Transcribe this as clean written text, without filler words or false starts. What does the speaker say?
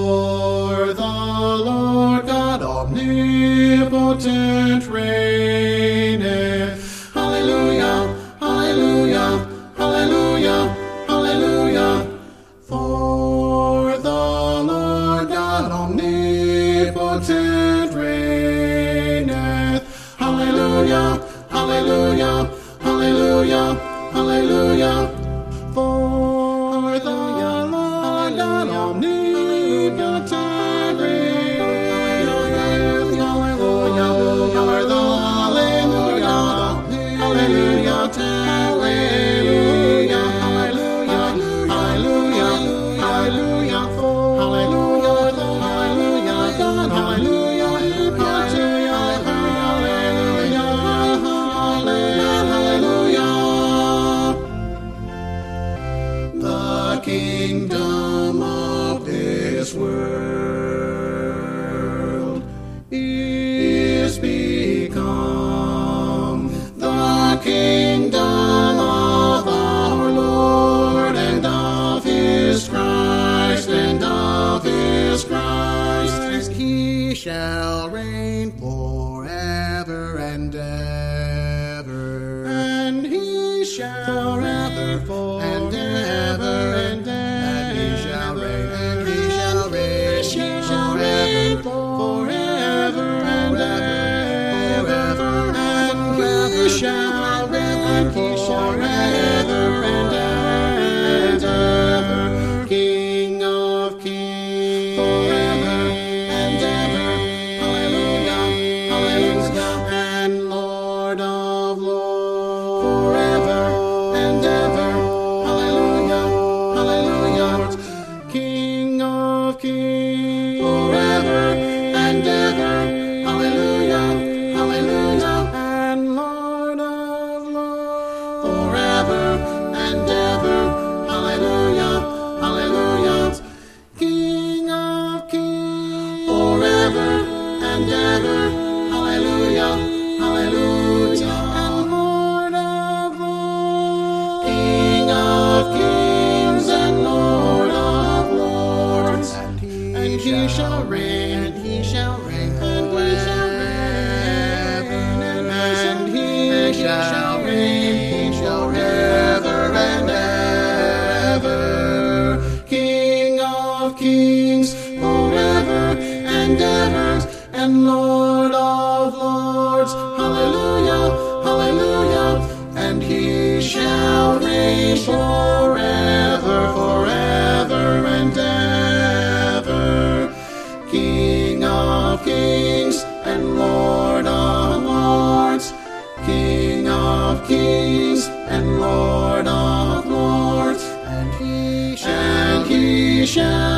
For the Lord God omnipotent reigneth. Hallelujah, hallelujah, hallelujah, hallelujah. For the Lord God omnipotent reigneth. Hallelujah, hallelujah, hallelujah, hallelujah. For the Lord God omnipotent reigneth. Hallelujah, for the hallelujah, hallelujah, hallelujah, hallelujah, hallelujah, hallelujah, hallelujah, hallelujah, hallelujah, kingdom of this world is become the kingdom of our Lord and of his Christ, and of his Christ. He shall reign forever and ever, and he shall reign forever and ever. King of kings, forever and ever, hallelujah, hallelujah, and Lord of lords, forever and ever, hallelujah, hallelujah, King of kings, forever and ever, hallelujah, hallelujah, and Lord of lords, forever and ever, hallelujah, hallelujah, King of kings, forever and ever, hallelujah, hallelujah, and Lord of lords, King of kings and Lord of lords, and he shall reign, and he shall reign, and he shall reign, and he shall reign, he shall ever and ever, King of kings, forever and ever, and Lord of lords, hallelujah, hallelujah, and he shall reign forever, forever and ever, King of kings and Lord of lords, King of kings and Lord of lords, and he shall